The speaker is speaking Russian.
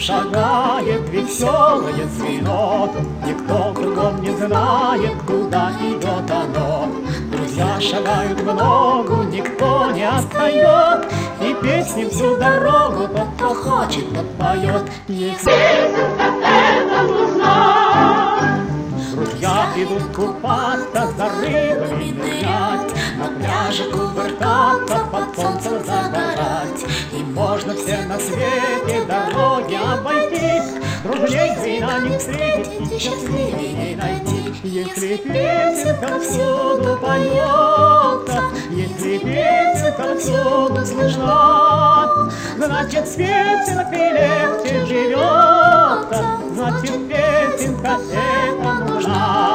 шагает веселое звено. Никто кругом не знает, куда идет оно. Друзья шагают в ногу, никто не отстает, и песни всю дорогу тот, кто хочет, тот поет. Если это нужна. Друзья идут купаться, за рыбами нырять, на пляже кувыркаться, под солнцем загорать. И можно все на свете дороги обойти, друзей вина не встретить и счастливее не найти. Если песенка всюду поется, если песенка всюду слышна, значит, с песенкой легче живется, значит, песенка эта нужна.